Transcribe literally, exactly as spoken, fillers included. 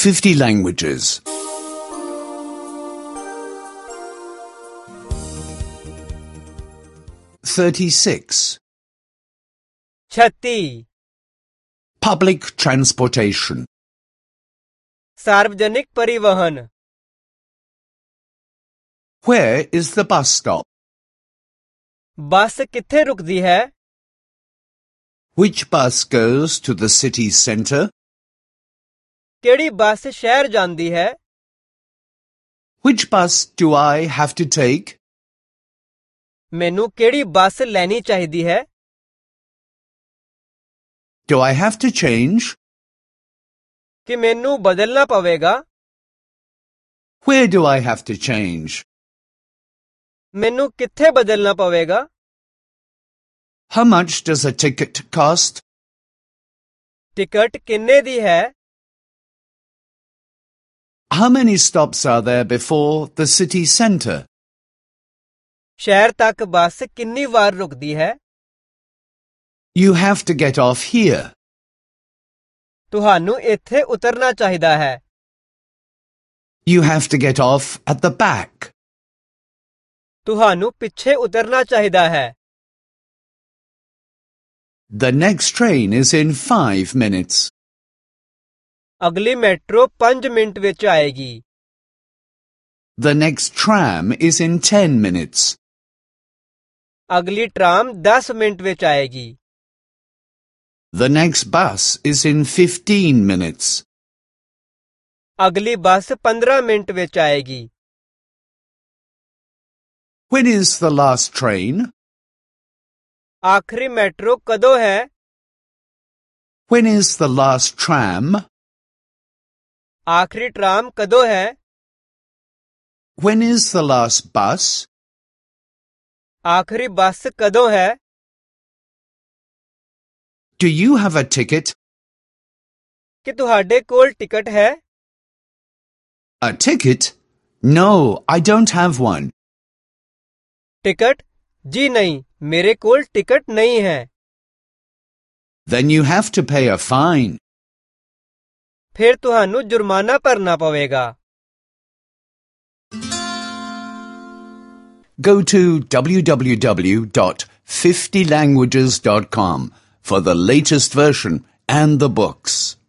fifty languages. thirty-six. छत्ती Public transportation. सार्वजनिक परिवहन Where is the bus stop? बस कित्थे रुकदी है? Which bus goes to the city centre? केड़ी बस शहर जांदी है? Which bus do I have to take? मैनू केड़ी बस लैनी चाहिदी है? Do I have to change? कि मैनू बदलना पवेगा? Where do I have to change? मैनू कित्थे बदलना पवेगा? How much does a ticket cost? Ticket किन्ने दी है? How many stops are there before the city centre? शहर तक बस किन्नी वार रुकदी है? You have to get off here. तुहानू इत्थे उतरना चाहिदा है. You have to get off at the back. तुहानू पिछे उतरना चाहिदा है. The next train is in five minutes. अगली मेट्रो पांच मिनट विच आएगी. The next tram is in ten minutes. अगली ट्राम दस मिनट विच आएगी. The next bus is in fifteen minutes. अगली बस पंद्रह मिनट विच आएगी. When is the last train? आखरी मेट्रो कदों है? When is the last tram? आखरी ट्राम कदों है? When is the last bus? आखरी बस कदों है? Do you have a ticket? कि तुहाडे कोल टिकट है? A ticket? No, I don't have one. Ticket? जी नहीं, मेरे कोल टिकट नहीं है. Then you have to pay a fine. फिर तुहानू जुर्माना भरना पवेगा. Go to w w w dot fifty languages dot com for the latest version and the books.